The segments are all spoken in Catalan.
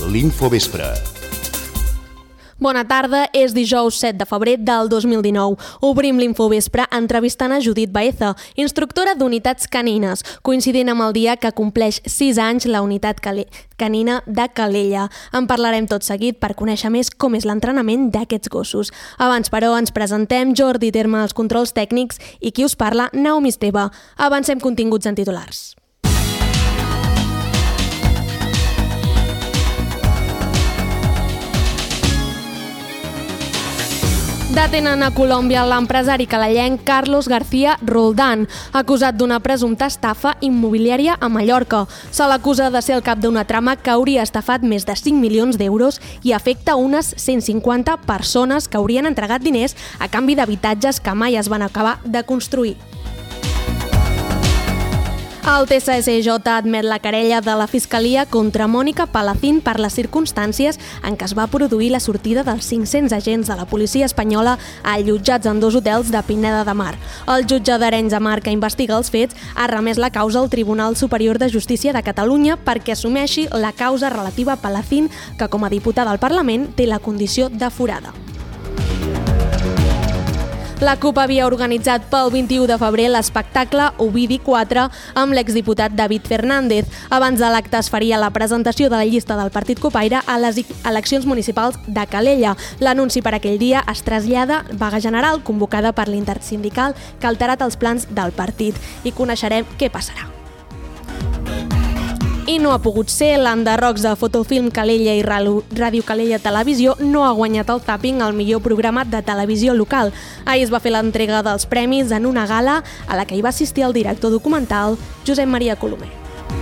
l'Infovespre. Bona tarda, és dijous 7 de febrer del 2019. Obrim l'Infovespre entrevistant a Judit Baeza, instructora d'unitats canines, coincidint amb el dia que compleix 6 anys la unitat canina de Calella. En parlarem tot seguit per conèixer més com és l'entrenament d'aquests gossos. Abans, però, ens presentem. Jordi Terme als controls tècnics i qui us parla, Naomi Esteve. Avancem continguts en titulars. Detenen a Colòmbia l'empresari calellenc Carlos García Roldán, acusat d'una presumpta estafa immobiliària a Mallorca. Se l'acusa de ser el cap d'una trama que hauria estafat més de 5 milions d'euros i afecta unes 150 persones que haurien entregat diners a canvi d'habitatges que mai es van acabar de construir. El TSSJ admet la querella de la Fiscalia contra Mònica Palacín per les circumstàncies en què es va produir la sortida dels 500 agents de la policia espanyola allotjats en 2 hotels de Pineda de Mar. El jutge d'Arenys de Mar que investiga els fets ha remès la causa al Tribunal Superior de Justícia de Catalunya perquè assumeixi la causa relativa a Palacín, que com a diputada al Parlament té la condició de forada. La CUP havia organitzat pel 21 de febrer l'espectacle Ovidi 4 amb l'exdiputat David Fernández. Abans de l'acte es faria la presentació de la llista del partit copaire a les eleccions municipals de Calella. L'anunci per aquell dia es trasllada vaga general convocada per l'intersindical que ha alterat els plans del partit. I coneixerem què passarà. I no ha pogut ser. L'Enderrocs de Fotofilm Calella i Ràdio Calella Televisió no ha guanyat el Zapping al millor programa de televisió local. Ahir es va fer l'entrega dels premis en una gala a la que hi va assistir el director documental Josep Maria Colomer.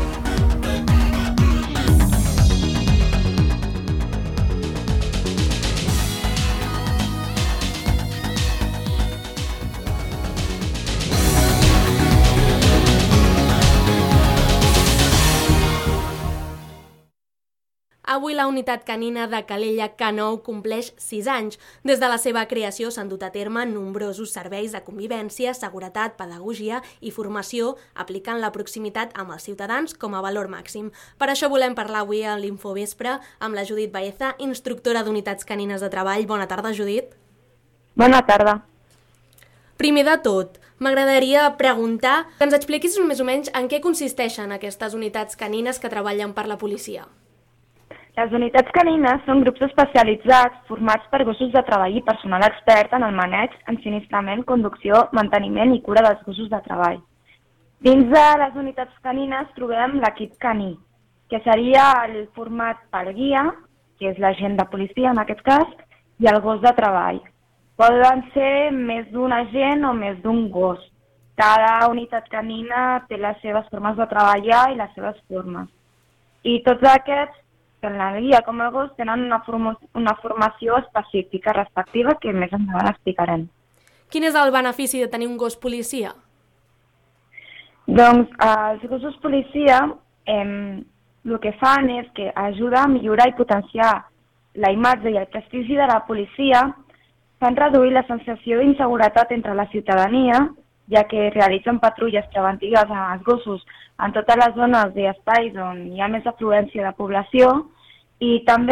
Avui la unitat canina de Calella K9 compleix 6 anys. Des de la seva creació s'han dut a terme nombrosos serveis de convivència, seguretat, pedagogia i formació, aplicant la proximitat amb els ciutadans com a valor màxim. Per això volem parlar avui a l'Infovespre amb la Judit Baeza, instructora d'unitats canines de treball. Bona tarda, Judit. Bona tarda. Primer de tot, m'agradaria preguntar que ens expliquis més o menys en què consisteixen aquestes unitats canines que treballen per la policia. Les unitats canines són grups especialitzats formats per gossos de treball i personal expert en el maneig, ensinistrament, conducció, manteniment i cura dels gossos de treball. Dins de les unitats canines trobem l'equip caní, que seria el format per guia, que és l'agent de policia en aquest cas, i el gos de treball. Poden ser més d'un agent o més d'un gos. Cada unitat canina té les seves formes de treballar i les seves formes. I tots aquests, tant la guia com el gos, tenen una formació específica respectiva que més endavant explicarem. Quin és el benefici de tenir un gos policia? Doncs els gossos policia el que fan és que ajuda a millorar i potenciar la imatge i el prestigi de la policia, fan reduir la sensació d'inseguretat entre la ciutadania, ja que realitzen patrulles preventives als gossos en totes les zones i espais on hi ha més afluència de població, i també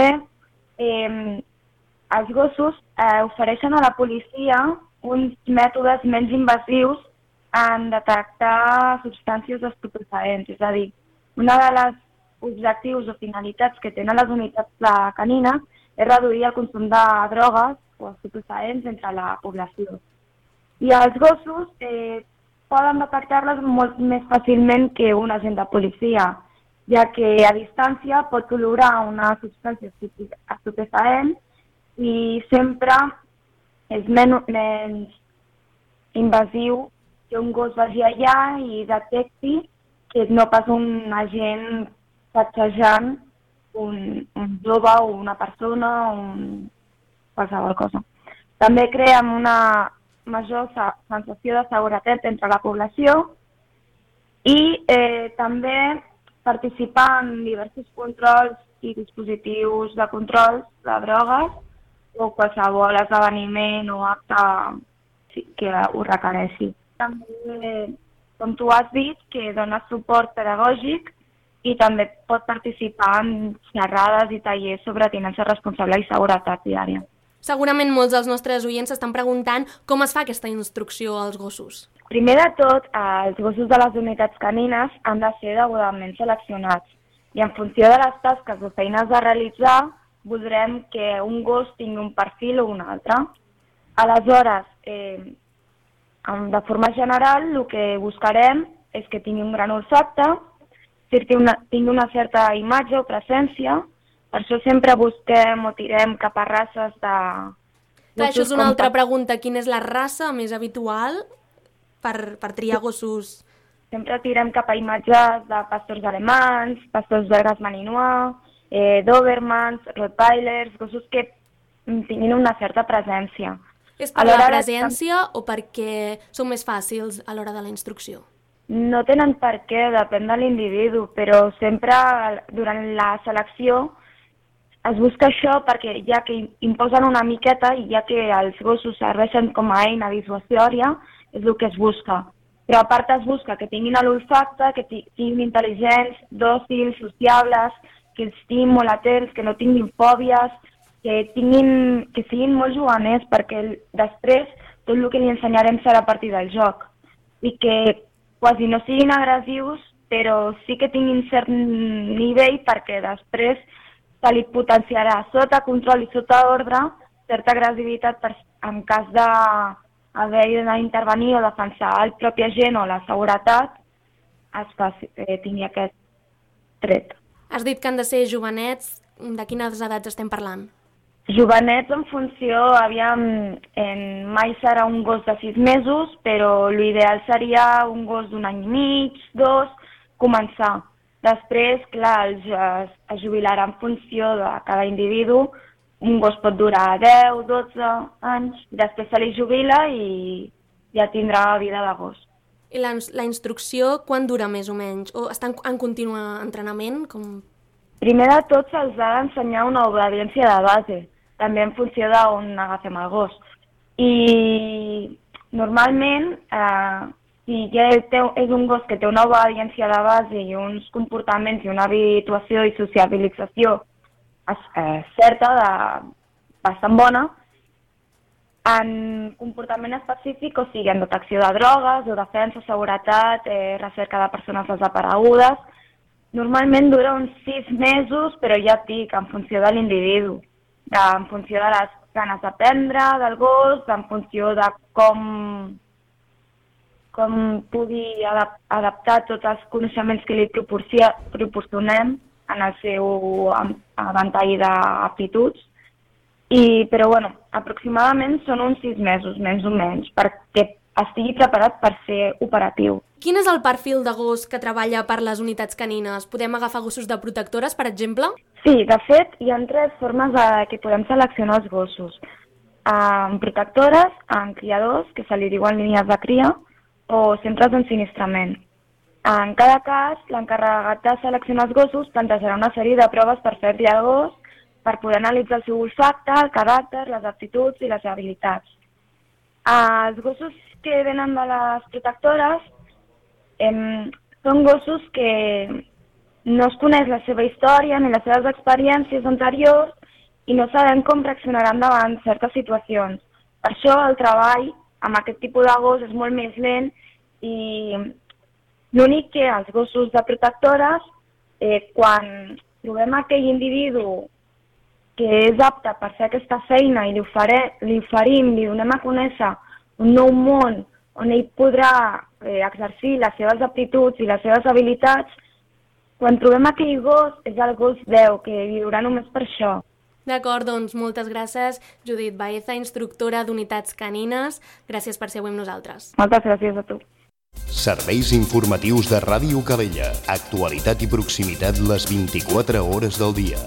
els gossos ofereixen a la policia uns mètodes menys invasius en detectar substàncies estupefaents. És a dir, un dels objectius o finalitats que tenen les unitats canines és reduir el consum de drogues o estupefaents entre la població. I els gossos poden detectar-les molt més fàcilment que un agent de policia, ja que a distància pot olorar una substància estupefaent i sempre és menys invasiu que un gos vagi allà i detecti que no pas un agent passejant un jove o una persona o qualsevol cosa. També creem una major sensació de seguretat entre la població i també participar en diversos controls i dispositius de control de drogues o qualsevol esdeveniment o acte que ho requereixi. També, com tu has dit, que dona suport pedagògic i també pot participar en xerrades i tallers sobre tinença responsable i seguretat diària. Segurament molts dels nostres oients s'estan preguntant com es fa aquesta instrucció als gossos. Primer de tot, els gossos de les unitats canines han de ser degudament seleccionats i en funció de les tasques o feines a realitzar, voldrem que un gos tingui un perfil o un altre. Aleshores, de forma general, el que buscarem és que tingui un gran olfacte, tingui una certa imatge o presència. Per això sempre busquem o tirem cap a races de... Clar, això és una altra pregunta. Quina és la raça més habitual per triar gossos? Sempre tirem cap a imatges de pastors alemans, pastors belgues malinois, dobermans, rottweilers, gossos que tinguin una certa presència. És per la presència o perquè són més fàcils a l'hora de la instrucció? No tenen per què, depèn de l'individu, però sempre durant la selecció es busca això perquè ja que imposen una miqueta i ja que els gossos serveixen com a eina dissuasòria, és el que es busca. Però a part es busca que tinguin l'olfacte, que siguin intel·ligents, dòcils, sociables, que estiguin molt atents, que no tinguin fòbies, que siguin molt juganers, perquè després tot el que li ensenyarem serà a partir del joc. I que quasi no siguin agressius, però sí que tinguin cert nivell perquè després se li potenciarà sota control i sota ordre certa agressivitat en cas d'haver d'intervenir o defensar el propi agent o la seguretat, tingui aquest tret. Has dit que han de ser jovenets. De quines edats estem parlant? Jovenets en funció, mai serà un gos de 6 mesos, però l'ideal seria un gos d'un any i mig, 2, començar. Després, clar, es jubilarà en funció de cada individu. Un gos pot durar 10, 12 anys, després se li jubila i ja tindrà vida de gos. I la instrucció, quan dura més o menys? O estan en continu entrenament? Primer de tot se'ls ha d'ensenyar una obediència de base, també en funció d'on agafem el gos. I normalment, si ja és un gos que té una obediència de base i uns comportaments i una habituació i sociabilització certa, bastant bona, en comportament específic, o sigui, en detecció de drogues, o defensa, seguretat, recerca de persones desaparegudes, normalment dura uns 6 mesos, però ja et dic, en funció de l'individu, en funció de les ganes d'aprendre del gos, en funció de com pugui adaptar tots els coneixements que li proporcionem en el seu ventall d'aptituds. Però, aproximadament són uns 6 mesos, menys o menys, perquè estigui preparat per ser operatiu. Quin és el perfil de gos que treballa per les unitats canines? Podem agafar gossos de protectores, per exemple? Sí, de fet, hi ha 3 formes que podem seleccionar els gossos. En protectores, en criadors, que se li diuen línies de cria, o centres d'ensinistrament. En cada cas, l'encarregat de seleccionar els gossos plantejarà una sèrie de proves per fer-li al gos per poder analitzar el seu olfacte, el caràcter, les aptituds i les habilitats. Els gossos que venen de les protectores són gossos que no es coneix la seva història ni les seves experiències anteriors i no sabem com reaccionaran davant certes situacions. Per això el treball amb aquest tipus de gos és molt més lent i l'únic que els gossos de protectores, quan trobem aquell individu que és apte per fer aquesta feina i li oferim, li donem a conèixer un nou món on ell podrà exercir les seves aptituds i les seves habilitats, quan trobem aquell gos és el gos 10, que viurà només per això. D'acord, doncs moltes gràcies, Judit Baeza, instructora d'unitats canines. Gràcies per ser avui amb nosaltres. Moltes gràcies a tu. Serveis informatius de Ràdio Calella. Actualitat i proximitat les 24 hores del dia.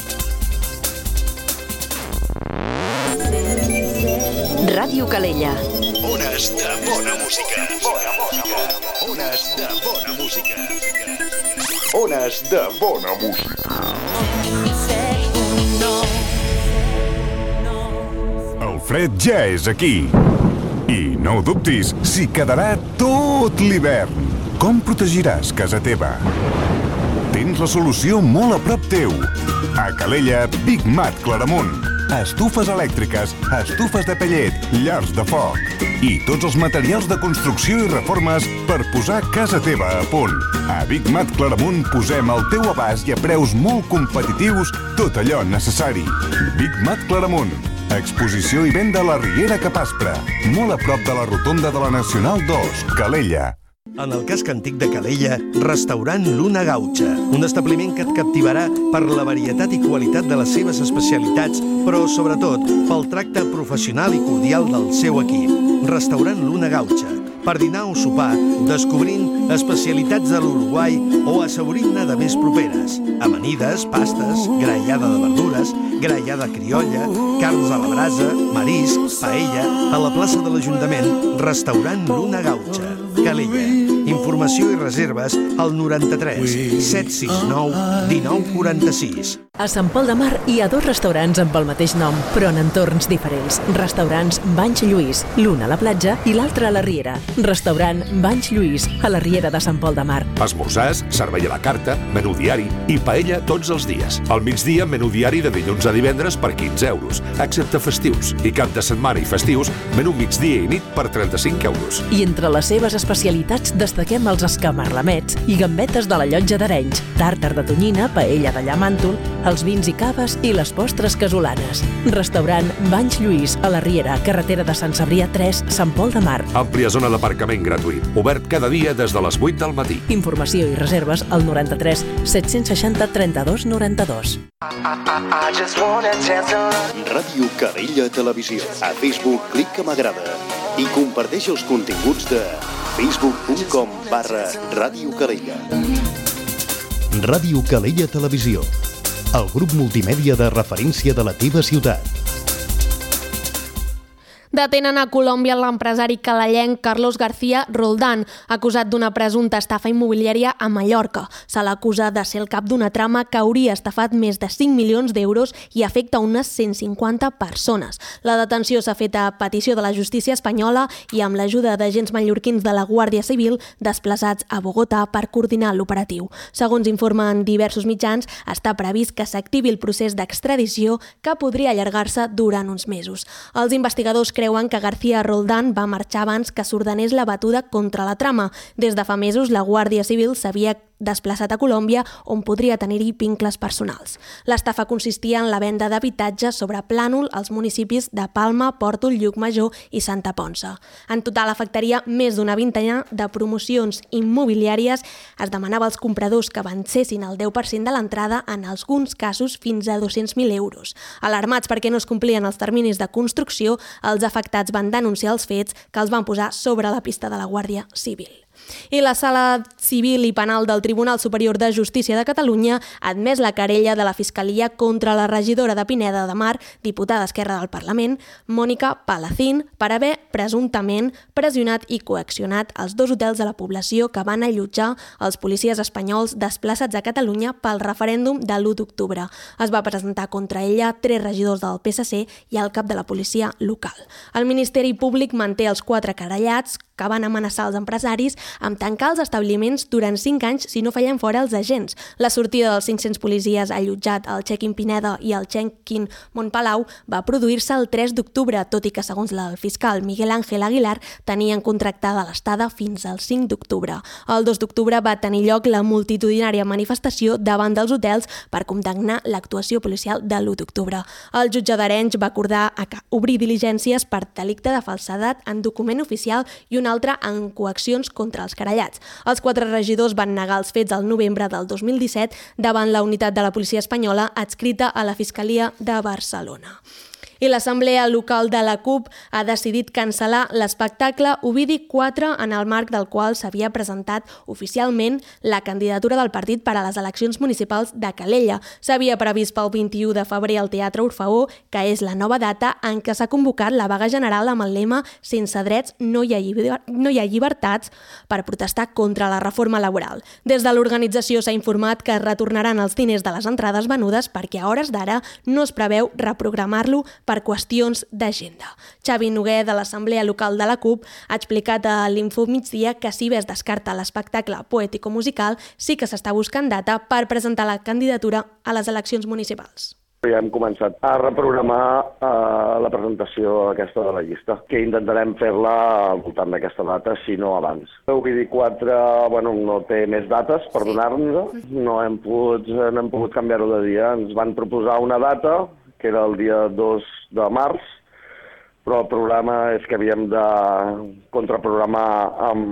Ràdio Calella. Ones de bona música. Ones de bona música. Ones de bona música. El fred ja és aquí. I no ho dubtis, s'hi quedarà tot l'hivern. Com protegiràs casa teva? dins la solució molt a prop teu. A Calella, Big Mat Claramunt. Estufes elèctriques, estufes de pellet, llars de foc i tots els materials de construcció i reformes per posar casa teva a punt. A Big Mat Claramunt posem al teu abast i a preus molt competitius tot allò necessari. Big Mat Claramunt. Exposició i venda a la Riera Capaspra, molt a prop de la rotonda de la Nacional 2, Calella. En el casc antic de Calella, restaurant Luna Gaucha, un establiment que et captivarà per la varietat i qualitat de les seves especialitats, però sobretot pel tracte professional i cordial del seu equip. Restaurant Luna Gaucha, per dinar o sopar, descobrint especialitats de l'Uruguai o assaborint-ne de més properes. Amanides, pastes, graellada de verdures, graellada criolla, carns a la brasa, marisc, paella, a la plaça de l'Ajuntament, restaurant Luna Gaucha, Calella. Informació i reserves al 93 769 1946. A Sant Pol de Mar hi ha 2 restaurants amb el mateix nom, però en entorns diferents. Restaurants Banys Lluís, l'un a la platja i l'altre a la Riera. Restaurant Banys Lluís, a la Riera de Sant Pol de Mar. Esmorzars, servei a la carta, menú diari i paella tots els dies. Al migdia, menú diari de dilluns a divendres per 15 euros, excepte festius. I cap de setmana i festius, menú migdia i nit per 35 euros. I entre les seves especialitats destaquem els escamarlamets i gambetes de la Llotja d'Arenys, tàrtar de tonyina, paella de llamàntol, els vins i caves i les postres casolanes. Restaurant Banys Lluís, a la Riera, carretera de Sant Cebrià 3, Sant Pol de Mar. Àmplia zona d'aparcament gratuït, obert cada dia des de les 8 del matí. Informació i reserves al 93 760 32 92. Ràdio Calella Televisió. A Facebook, clica m'agrada i comparteix els continguts de facebook.com/Ràdio Calella. Ràdio Calella Televisió, el grup multimèdia de referència de la teva ciutat. Detenen a Colòmbia l'empresari calellenc Carlos García Roldán, acusat d'una presumpta estafa immobiliària a Mallorca. Se l'acusa de ser el cap d'una trama que hauria estafat més de 5 milions d'euros i afecta unes 150 persones. La detenció s'ha fet a petició de la justícia espanyola i amb l'ajuda d'agents mallorquins de la Guàrdia Civil desplaçats a Bogotà per coordinar l'operatiu. Segons informen diversos mitjans, està previst que s'activi el procés d'extradició que podria allargar-se durant uns mesos. Els investigadors creuen que García Roldán va marxar abans que s'ordenés la batuda contra la trama. Des de fa mesos, la Guàrdia Civil s'havia desplaçat a Colòmbia, on podria tenir-hi vincles personals. L'estafa consistia en la venda d'habitatges sobre plànol als municipis de Palma, Pòrtol, Llucmajor i Santa Ponça. En total afectaria més d'una vintena de promocions immobiliàries. Es demanava als compradors que vencessin el 10% de l'entrada, en alguns casos fins a 200.000 euros. Alarmats perquè no es complien els terminis de construcció, els afectats van denunciar els fets, que els van posar sobre la pista de la Guàrdia Civil. I la Sala Civil i Penal del Tribunal Superior de Justícia de Catalunya ha admès la querella de la Fiscalia contra la regidora de Pineda de Mar, diputada d'Esquerra del Parlament, Mònica Palacín, per haver presumptament pressionat i coaccionat els 2 hotels de la població que van allotjar els policies espanyols desplaçats a Catalunya pel referèndum de l'1 d'octubre. Es va presentar contra ella 3 regidors del PSC i el cap de la policia local. El Ministeri Públic manté els 4 querellats que van amenaçar els empresaris amb tancar els establiments durant 5 anys si no feien fora els agents. La sortida dels 500 policies allotjat al Check-in Pineda i al Check-in Montpalau va produir-se el 3 d'octubre, tot i que, segons el fiscal Miguel Ángel Aguilar, tenien contractada l'estada fins al 5 d'octubre. El 2 d'octubre va tenir lloc la multitudinària manifestació davant dels hotels per condemnar l'actuació policial de l'1 d'octubre. El jutge d'Arenys va acordar obrir diligències per delicte de falsedat en document oficial i un altre en coaccions contra els querellats. Els 4 regidors van negar els fets al novembre del 2017 davant la unitat de la policia espanyola adscrita a la Fiscalia de Barcelona. I l'Assemblea Local de la CUP ha decidit cancel·lar l'espectacle Ovidi 4, en el marc del qual s'havia presentat oficialment la candidatura del partit per a les eleccions municipals de Calella. S'havia previst pel 21 de febrer al Teatre Orfeó, que és la nova data en què s'ha convocat la vaga general amb el lema «Sense drets no hi ha llibertats», per protestar contra la reforma laboral. Des de l'organització s'ha informat que es retornaran els diners de les entrades venudes perquè a hores d'ara no es preveu reprogramar-lo per qüestions d'agenda. Xavi Noguer, de l'Assemblea Local de la CUP, ha explicat a l'Info Migdia que si bé es descarta l'espectacle poètico-musical, sí que s'està buscant data per presentar la candidatura a les eleccions municipals. Ja hem començat a reprogramar la presentació aquesta de la llista, que intentarem fer-la al voltant d'aquesta data, si no abans. El 24 no té més dates per donar-nos, no hem pogut canviar-ho de dia. Ens van proposar una data, que era el dia 2 de març, però el programa és que havíem de contraprogramar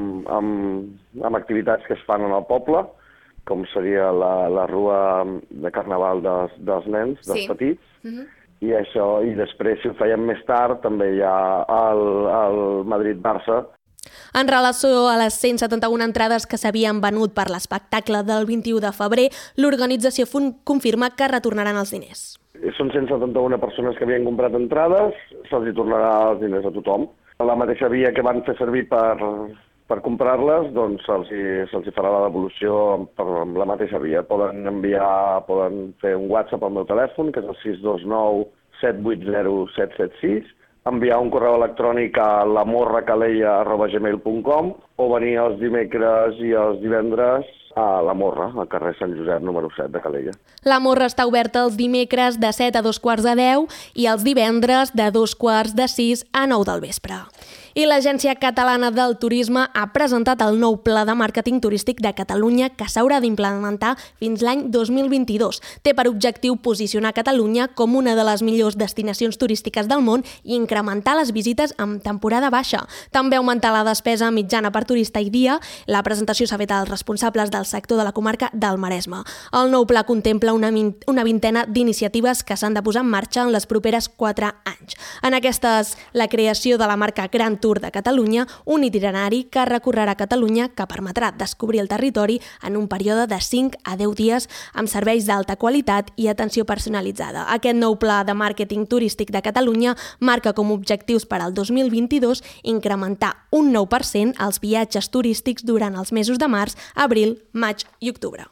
amb activitats que es fan en el poble, com seria la rua de carnaval dels nens, dels petits, i això, i després, si ho fèiem més tard, també hi ha el Madrid-Barça. En relació a les 171 entrades que s'havien venut per l'espectacle del 21 de febrer, l'organització confirma que retornaran els diners. Són 171 persones que havien comprat entrades, se'ls tornarà els diners a tothom. La mateixa via que van fer servir per comprar-les, doncs se'ls farà la devolució per la mateixa via. Poden fer un WhatsApp al meu telèfon, que és el 629 780 776, enviar un correu electrònic a lamorracaleia@gmail.com o venir els dimecres i els divendres a La Morra, al carrer Sant Josep, número 7 de Calella. La Morra està oberta els dimecres de 7 a 2:15 i els divendres de 2:45 a 9 del vespre. I l'Agència Catalana del Turisme ha presentat el nou Pla de Màrqueting Turístic de Catalunya que s'haurà d'implementar fins l'any 2022. Té per objectiu posicionar Catalunya com una de les millors destinacions turístiques del món i incrementar les visites en temporada baixa. També augmentar la despesa mitjana per turista i dia. La presentació s'ha fet als responsables del sector de la comarca del Maresme. El nou pla contempla una vintena d'iniciatives que s'han de posar en marxa en les properes 4 anys. En aquestes, la creació de la marca Gran Tour de Catalunya, un itinerari que recorrerà Catalunya que permetrà descobrir el territori en un període de 5 a 10 dies amb serveis d'alta qualitat i atenció personalitzada. Aquest nou pla de màrqueting turístic de Catalunya marca com a objectius per al 2022 incrementar un 9% els viatges turístics durant els mesos de març, abril, maig i octubre.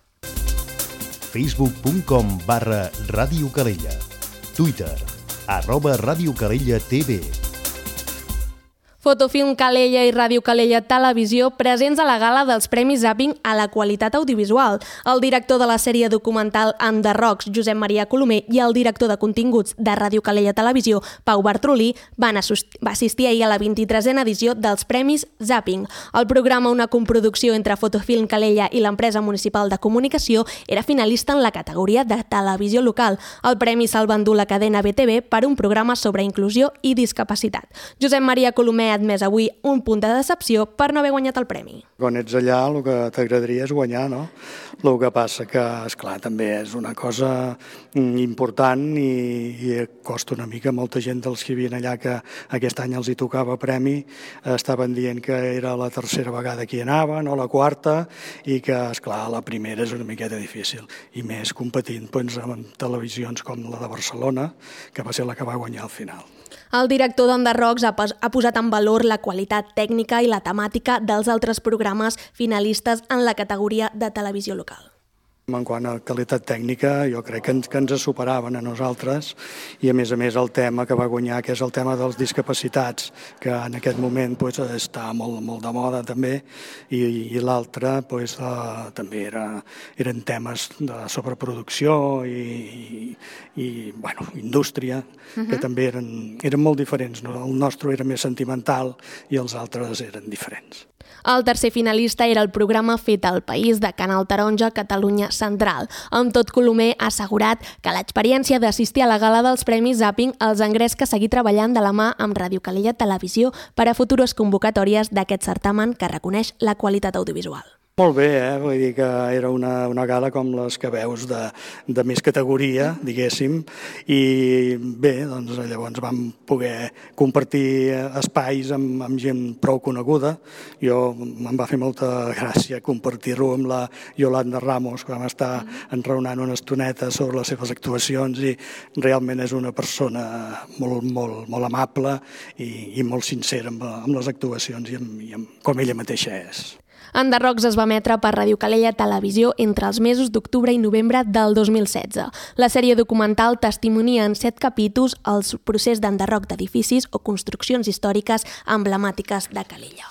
facebook.com/Ràdio Calella, Twitter, @Ràdio Calella TV. Fotofilm Calella i Ràdio Calella Televisió presents a la gala dels Premis Zapping a la qualitat audiovisual. El director de la sèrie documental On the Rocks, Josep Maria Colomer, i el director de continguts de Ràdio Calella Televisió, Pau Bartrolí, va assistir ahir a la 23a edició dels Premis Zapping. El programa, una coproducció entre Fotofilm Calella i l'empresa municipal de comunicació, era finalista en la categoria de televisió local. El premi se'l va endur la cadena BTV per un programa sobre inclusió i discapacitat. Josep Maria Colomer ha admès avui un punt de decepció per no haver guanyat el premi. Quan ets allà, el que t'agradaria és guanyar, no? El que passa que, esclar, també és una cosa important i costa una mica. Molta gent dels que hi havia allà que aquest any els hi tocava premi estaven dient que era la tercera vegada que hi anaven o la quarta i que, esclar, la primera és una miqueta difícil i més competint amb televisions com la de Barcelona, que va ser la que va guanyar al final. El director d'On the Rocks ha posat en valor la qualitat tècnica i la temàtica dels altres programes finalistes en la categoria de televisió local. En quant a qualitat tècnica, jo crec que ens superaven a nosaltres i, a més, el tema que va guanyar, que és el tema dels discapacitats, que en aquest moment està molt de moda també, i l'altre també eren temes de sobreproducció i indústria, que també eren molt diferents. El nostre era més sentimental i els altres eren diferents. El tercer finalista era el programa Fet al País de Canal Taronja, Catalunya Central. Amb tot, Colomer ha assegurat que l'experiència d'assistir a la gala dels Premis Zapping els engresca a seguir treballant de la mà amb Ràdio Calella Televisió per a futures convocatòries d'aquest certamen que reconeix la qualitat audiovisual. Molt bé, vull dir que era una gala com les que veus de més categoria, diguéssim, i bé, doncs llavors vam poder compartir espais amb gent prou coneguda. Em va fer molta gràcia compartir-ho amb la Yolanda Ramos, que vam estar enraonant una estoneta sobre les seves actuacions i realment és una persona molt amable i molt sincera amb les actuacions i com ella mateixa és. Enderrocs es va emetre per Ràdio Calella Televisió entre els mesos d'octubre i novembre del 2016. La sèrie documental testimonia en 7 capítols el procés d'enderroc d'edificis o construccions històriques emblemàtiques de Calella.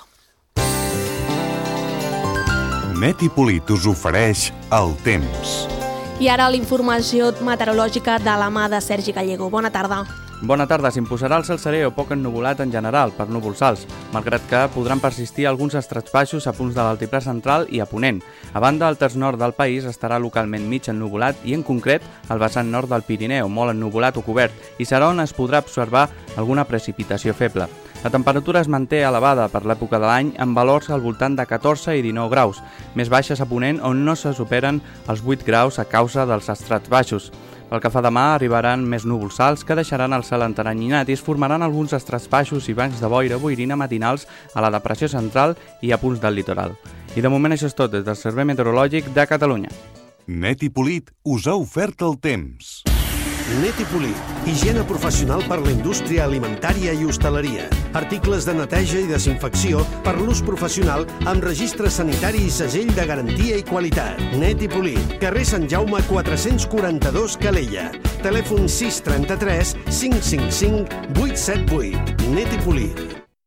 Net i Polit us ofereix el temps. I ara la informació meteorològica de la mà de Sergi Gallego. Bona tarda. Bona tarda. S'imposarà el cel serè o poc ennuvolat en general per núvols alts, malgrat que podran persistir alguns estrats baixos a punts de l'altiplà central i a ponent. A banda, el terç nord del país estarà localment mig ennuvolat i, en concret, el vessant nord del Pirineu, molt ennuvolat o cobert, i serà on es podrà observar alguna precipitació feble. La temperatura es manté elevada per l'època de l'any amb valors al voltant de 14 i 19 graus, més baixes a ponent on no se superen els 8 graus a causa dels estrats baixos. Pel que fa demà, arribaran més núvols alts que deixaran el cel enteranyinat i es formaran alguns estrats baixos i bancs de boira matinals a la depressió central i a punts del litoral. I de moment això és tot des del Servei Meteorològic de Catalunya. Net i Polit us ha ofert el temps. Net i Polit, higiene professional per la indústria alimentària i hostaleria. Articles de neteja i desinfecció per l'ús professional amb registre sanitari i segell de garantia i qualitat. Net i Polit, carrer Sant Jaume 442 Calella. Telèfon 633 555 878. Net i Polit.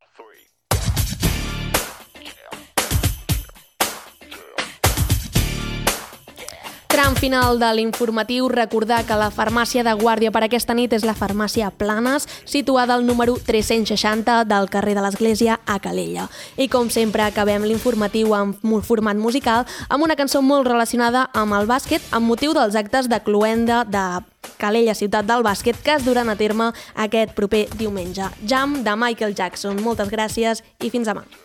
Tram final de l'informatiu, recordar que la farmàcia de guàrdia per aquesta nit és la farmàcia Planes, situada al número 360 del carrer de l'Església a Calella. I com sempre acabem l'informatiu en format musical amb una cançó molt relacionada amb el bàsquet amb motiu dels actes de cloenda de Calella, ciutat del bàsquet, que es duran a terme aquest proper diumenge. Jam de Michael Jackson. Moltes gràcies i fins demà.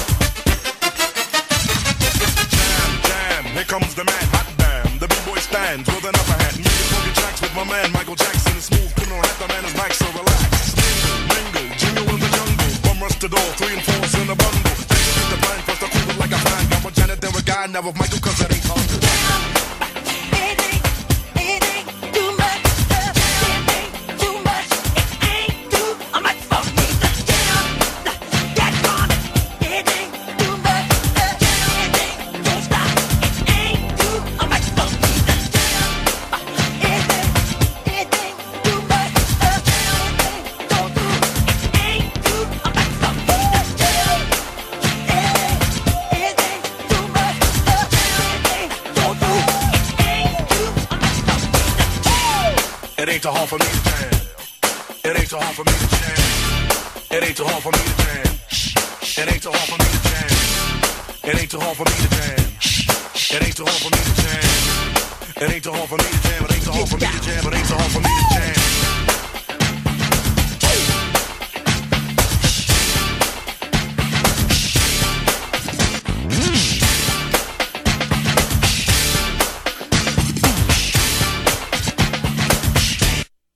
comes the man, hot damn, the B-boy stand. hands with an upper hand. Making funky tracks with my man Michael Jackson. Smooth criminal hat, the man is back, so relax. Mingle, jingle in the jungle. Bum rush the door, 3 and 4's in a bundle. Execute the plan, first I cool it like a fan. Got with Janet, then with Guy, now with Michael, cause it ain't hard. It ain't too hard for me to jam. It ain't too hard for me to jam. It ain't too hard for me to jam. It ain't too hard for me to jam. It ain't too hard for me to jam. It ain't too hard for me to jam. It ain't too hard for me to jam. It ain't too hard for me to jam. It ain't too hard for me to jam.